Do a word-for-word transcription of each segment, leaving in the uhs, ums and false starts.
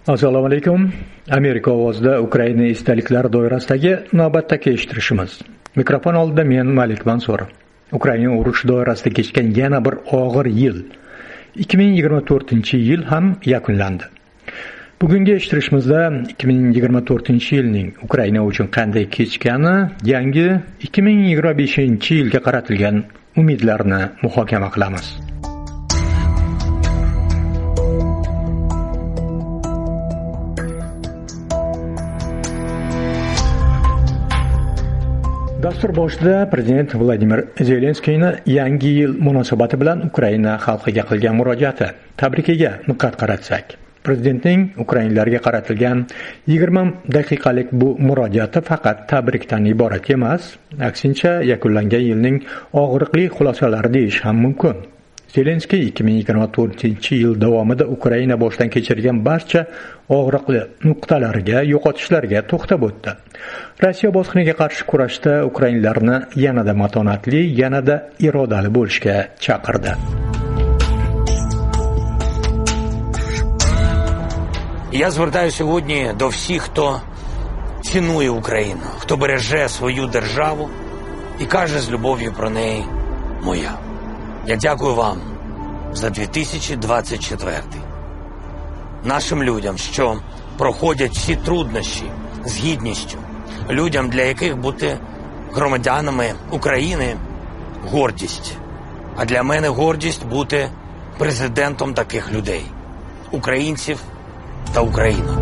Assalomu alaykum. Amerika ovozida Ukraina esdaliklari doirasidagi navbatdagi eshittirishimiz. Mikrofon oldida men Malik Mansur. Ukraina urush doirasida kechgan yana bir og'ir yil ikki ming yigirma to'rtinchi yil ham yakunlandi. Bugungi eshittirishimizda ikki ming yigirma to'rtinchi yilning Ukraina uchun qanday kechgani, yangi ikki ming yigirma beshinchi yilga qaratilgan umidlarni muhokama qilamiz. Dastur boshida Prezident Vladimir Zelenskiyni yangi yil munosabati bilan Ukraina xalqiga qilgan murojaati, tabrikiga diqqat qaratsak, Prezidentning Ukrainalarga qaratilgan yigirma daqiqalik bu murojaati faqat tabrikdan iborat emas, aksincha yakunlangan yilning og'riqli xulosalari deyish ham mumkin. Zelenskiy ikki ming yigirma to'rtinchi yil davomida Ukraina boshdan kechirgan barcha og'riqli nuqtalariga, yo'qotishlarga to'xtab o'tdi. Rossiya bosqiniga qarshi kurashda ukrainlarni yanada matonatli, yanada irodali bo'lishga chaqirdi. Я звертаю сьогодні до всіх, хто цінує Україну, хто береже свою державу і каже з любов'ю про неї «моя». Я дякую вам за дві тисячі двадцять четвертий. Нашим людям, що проходять всі труднощі з гідністю, людям, для яких бути громадянами України – гордість. А для мене гордість бути президентом таких людей – українців та українок.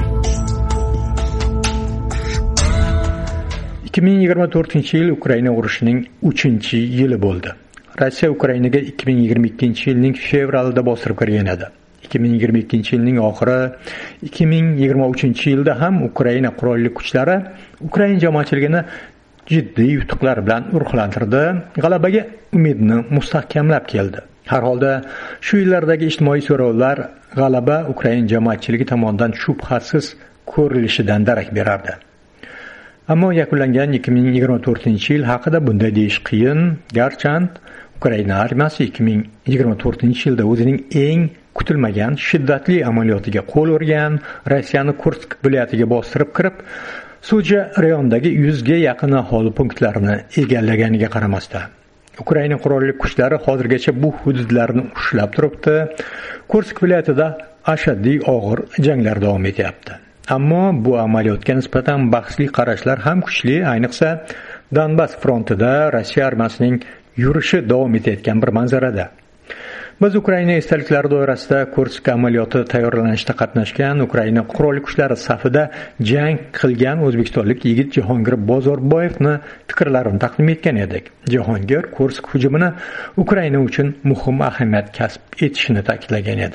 ikki ming yigirma to'rtinchi yil Ukraina urushining uchinchi yili bo'ldi. Rossiya Ukrainaga ikki ming yigirma ikkinchi yilning fevralida bostirib kirgan edi. ikki ming yigirma ikkinchi yilning oxiri, ikki ming yigirma uchinchi yilda ham Ukraina qurolli kuchlari Ukraina jamoatchiligini jiddiy yutuqlar bilan ruhlantirdi, g'alabaga umidni mustahkamlab keldi. Har holda shu yillardagi ijtimoiy so'rovlar g'alaba Ukraina jamoatchiligi tomonidan shubhasiz ko'rilishidan darak berardi. Ammo yakunlangan ikki ming yigirma to'rtinchi yil haqida bunday deyish qiyin, garchand Ukraina armiyasi ikki ming yigirma to'rtinchi yilda o'zining eng kutilmagan shiddatli amaliyotiga qo'l urgan, Rossiyani Kursk viloyatiga bostirib kirib, Suja rayonidagi yuzga yaqin aholi punktlarini egallaganiga qaramasdan, Ukraina qurolli kuchlari hozirgacha bu hududlarni ushlab turibdi. Kursk viloyatida ashaddiy og'ir janglar davom etyapti. Ammo bu amaliyotga nisbatan bahsli qarashlar ham kuchli, ayniqsa Donbass frontida Rossiya armiyasining yurishi davom etayotgan bir manzarada. Biz Ukraina esdaliklari doirasida Kursk amaliyoti tayyorlanishida qatnashgan Ukraina qurolli kuchlari safida jang qilgan o'zbekistonlik yigit Jahongir Bozorboyevni fikrlarini taqdim etgan edik. Jahongir Kursk hujumini Ukraina uchun muhim ahamiyat kasb etishini ta'kidlagan edi.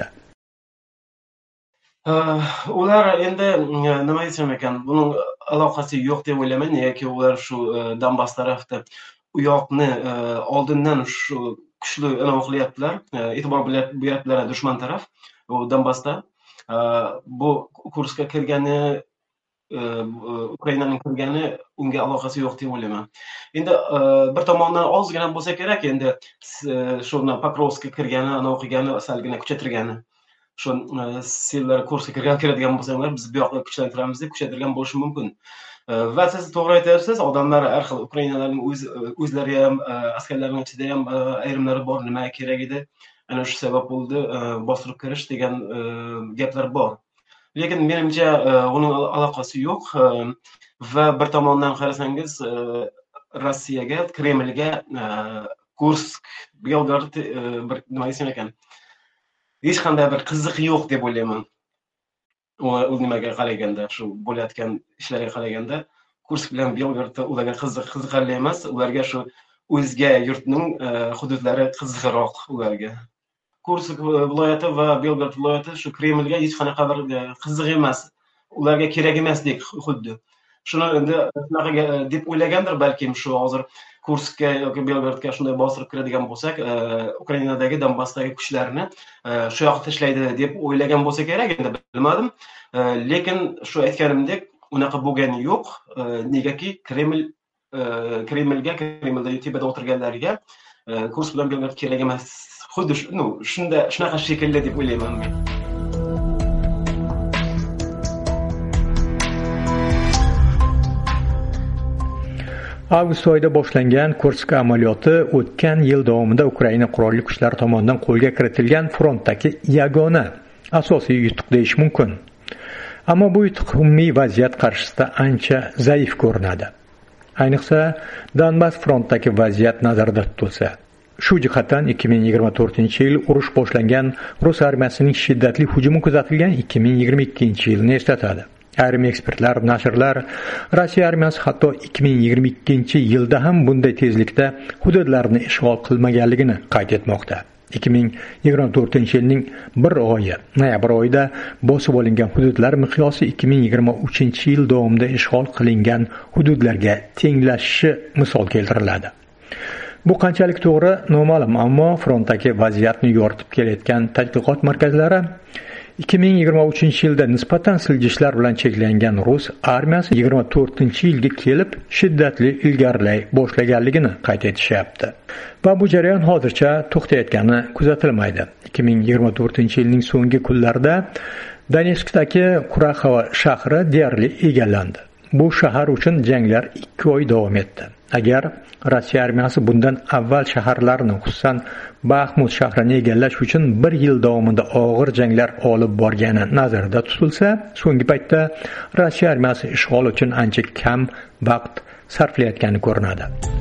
Ular endi nima desam ekan, buning aloqasi yo'q deb o'ylayman, yoki ular shu Donbass tarafda u yoqni oldindan shu kuchli anavi qilyaptilar, e'tibor beryaptilar dushman taraf, u Donbassda. Bu Kurskka kirgani, Ukrainaning kirgani unga aloqasi yo'q deb o'ylayman. Endi bir tomondan ozgina bo'lsa kerak, endi shuni Pokrovskka kirgani, anavi qilgani, salgina kuchaytirgani. Shu sillar Kurskka kiradigan bo'lsalar, biz bu yoqqa kuchaytiramiz deb kuchaytirgan bo'lishi mumkin. Va siz to'g'ri aytyapsiz, odamlar har xil Ukrainalarning o'zlari ham, askarlarning ichida ham ayrimlari bor, nima kerak edi, ana shu sabab bo'ldi, bostirib kirish degan gaplar bor. Lekin menimcha uning aloqasi yo'q va bir tomondan qarasangiz Rossiyaga, Kremlga Kursk, Belgorod bir nima desam ekan, hech qanday bir qiziq yo'q deb o'ylayman. U nimaga qaraganda, shu bo'layotgan ishlarga qaraganda, Kursk bilan Belgorod ularga qiziq qiziqarli emas, ularga shu o'zga yurtning hududlari qiziqroq ularga. Kursk viloyati va Belgorod viloyati shu Kremlga hech qanaqa bir qiziq emas, ularga kerak emasdek xuddi. Shuni endi shunaqa deb o'ylagandir balkim shu hozir Kurskka yoki Belgorodga shunday bostirib kiradigan bo'lsak, Ukrainadagi Donbassdagi kuchlarni shu yoqqa tashlaydi deb o'ylagan bo'lsa kerak, endi bilmadim. Lekin shu aytganimdek, unaqa bo'lgani yo'q. Negaki Kreml Kremlga, Kremlda tepada o'tirganlarga Kursk bilan Belgorod kerak emas. Xuddi shunda shunaqa shekilli deb o'ylayman men. Avgust oyida boshlangan Kursk amaliyoti o'tgan yil davomida Ukraina qurolli kuchlari tomonidan qo'lga kiritilgan frontdagi yagona asosiy yutuq deyish mumkin. Ammo bu yutuq umumiy vaziyat qarshisida ancha zaif ko'rinadi. Ayniqsa, Donbass frontdagi vaziyat nazarda tutilsa. Shu jihatdan ikki ming yigirma to'rtinchi yil urush boshlangan Rus armiyasining shiddatli hujumi kuzatilgan ikki ming yigirma ikkinchi yilni eslatadi. Ayrim ekspertlar, nashrlar Rossiya armiyasi hatto ikki ming yigirma ikkinchi yilda ham bunday tezlikda hududlarni ishg'ol qilmaganligini qayd etmoqda. ikki ming yigirma to'rtinchi yilning bir oyi, noyabr oyida bosib olingan hududlar miqyosi ikki ming yigirma uchinchi yil davomida ishg'ol qilingan hududlarga tenglashishi misol keltiriladi. Bu qanchalik to'g'ri noma'lum, ammo frontdagi vaziyatni yoritib kelayotgan tadqiqot markazlari ikki ming yigirma uchinchi yilda nisbatan siljishlar bilan cheklangan Rus armiyasi yigirma to'rtinchi yilga kelib shiddatli ilgarilay boshlaganligini qayd etishyapti. Va bu jarayon hozircha to'xtayotgani kuzatilmaydi. ikki ming yigirma to'rtinchi yilning so'nggi kunlarida Donetskdagi Kuraxova shahri deyarli egallandi. Bu shahar uchun janglar ikki oy davom etdi. Agar Rossiya armiyasi bundan avval shaharlarni, xususan Baxmut shahrini egallash uchun bir yil davomida og'ir janglar olib borgani nazarda tutilsa, so'nggi paytda Rossiya armiyasi ishg'ol uchun ancha kam vaqt sarflayotgani ko'rinadi.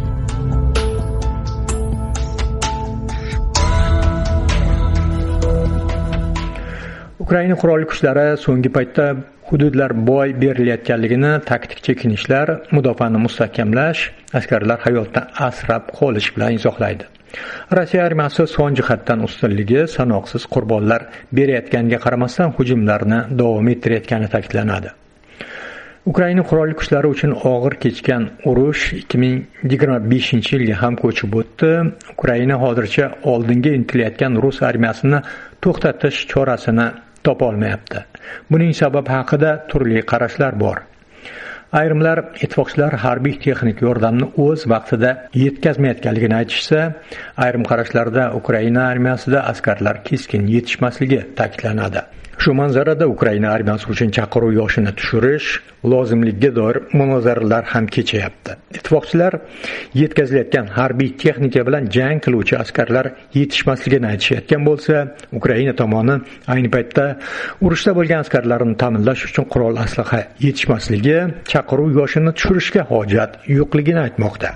Ukraina qurolli kuchlari so'nggi paytda hududlar boy berilayotganligini, taktik chekinishlar, mudofaani mustahkamlash, askarlar hayotdan asrab qolish bilan izohlaydi. Rossiya armiyasi son jihatdan ustunligi, sanoqsiz qurbonlar berayotganiga qaramasdan hujumlarni davom ettirayotgani ta'kidlanadi. Ukraina qurolli kuchlari uchun og'ir kechgan urush ikki ming yigirma beshinchi yilga ham ko'chib o'tdi. Ukraina hozircha oldinga intilayotgan Rus armiyasini to'xtatish chorasini topa olmayapti. Buning sababi haqida turli qarashlar bor. Ayrimlar ittifoqchilar harbiy texnik yordamni o'z vaqtida yetkazmayotganligini aytishsa, ayrim qarashlarda Ukraina armiyasida askarlar keskin yetishmasligi ta'kidlanadi. Shu manzarada Ukraina armiyasi uchun chaqiruv yoshini tushirish lozimligiga doir munozaralar ham kechayapti. Ittifoqchilar yetkazilayotgan harbiy texnika bilan jang qiluvchi askarlar yetishmasligini aytishayotgan bo'lsa, Ukraina tomoni ayni paytda urushda bo'lgan askarlarni ta'minlash uchun qurol aslaha yetishmasligi, chaqiruv yoshini tushirishga hojat yo'qligini aytmoqda.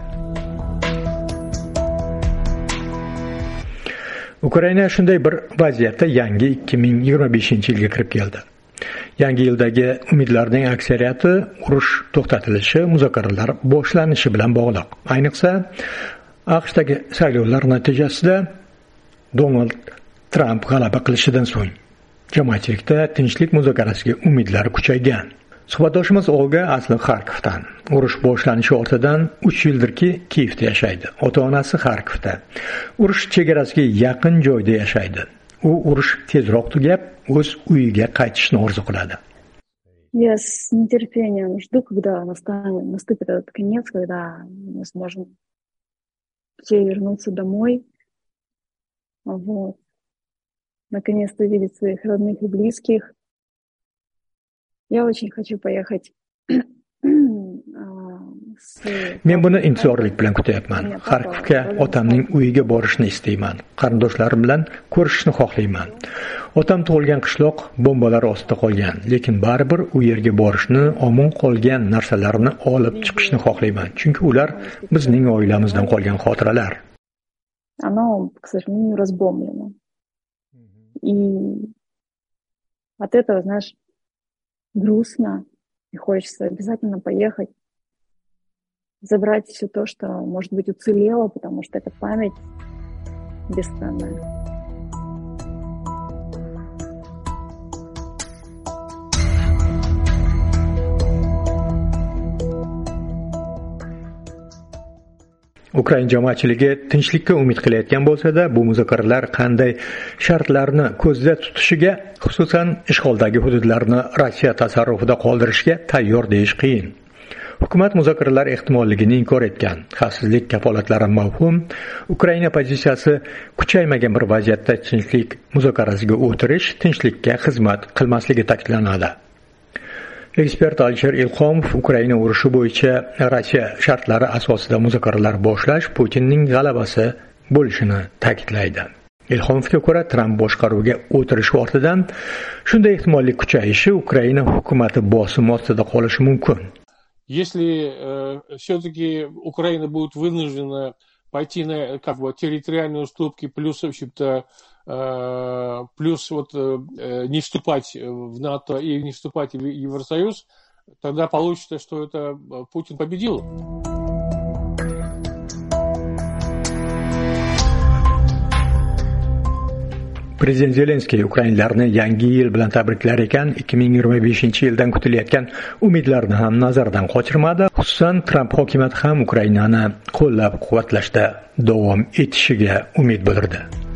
Ukraina shunday bir vaziyatda yangi ikki ming yigirma beshinchi yilga kirib keldi. Yangi yildagi umidlarning aksariyati urush to'xtatilishi, muzokaralar boshlanishi bilan bog'liq. Ayniqsa, AQShdagi saylovlar natijasida Donald Tramp g'alaba qilishidan so'ng jamoatchilikda tinchlik muzokarasiga umidlar kuchaygan. Suhbatdoshimiz Olga asli Xarkovdan. Urush boshlanishi ortidan uch yildirki Kiyevda yashaydi. Ota-onasi Xarkovda. Urush chegarasiga yaqin joyda yashaydi. U urush tezroq tugab, o'z uyiga qaytishni orzu qiladi. Я с нетерпением жду, когда настанет, наступит этот конец, когда мы сможем все вернуться домой. Вот. Наконец-то увидеть своих родных и близких. Я очень хочу поехать. Men buni intizorlik bilan kutyapman. Xarkovga otamning uyiga borishni istayman. Qarindoshlarim bilan ko'rishishni xohlayman. Otam tug'ilgan qishloq bombalar ostida qolgan, lekin baribir u yerga borishni, omon qolgan narsalarini olib chiqishni xohlayman, chunki ular bizning oilamizdan qolgan xotiralar. Оно, к сожалению, разбомблено. И от этого, знаешь, грустно, и хочется обязательно поехать, забрать все то, что, может быть, уцелело, потому что это память бесценная. Ukraina jamoatchiligi tinchlikka umid qilayotgan bo'lsa-da, bu muzokaralar qanday shartlarni ko'zda tutishiga, xususan ishg'oldagi hududlarni Rossiya tasarrufida qoldirishga tayyor deyish qiyin. Hukumat muzokaralar ehtimolligini inkor etgan. Xavfsizlik kafolatlari mavhum. Ukraina pozitsiyasi kuchaymagan bir vaziyatda tinchlik muzokarasiga o'tirish tinchlikka xizmat qilmasligi ta'kidlanadi. Ekspert Alisher Ilhomov Ukraina urushi bo'yicha Rossiya shartlari asosida muzokaralar boshlash Putinning g'alabasi bo'lishini ta'kidlaydi. Ilhomovga ko'ra, Tramp boshqaruvga o'tirish ortidan shunday ehtimollik kuchayishi Ukraina hukumati bosim ostida qolishi mumkin. Если э, все-таки Украина будет вынуждена пойти на как бы территориальные уступки, плюс, в общем-то, э, плюс вот э, не вступать в НАТО и не вступать в Евросоюз, тогда получится, что это Путин победил. Prezident Zelenskiy Ukrainalarni yangi yil bilan tabriklar ekan, ikki ming yigirma beshinchi yildan kutilayotgan umidlarni ham nazardan qochirmadi. Xususan, Tramp hokimiyati ham Ukrainani qo'llab-quvvatlashda davom etishiga umid bildirdi.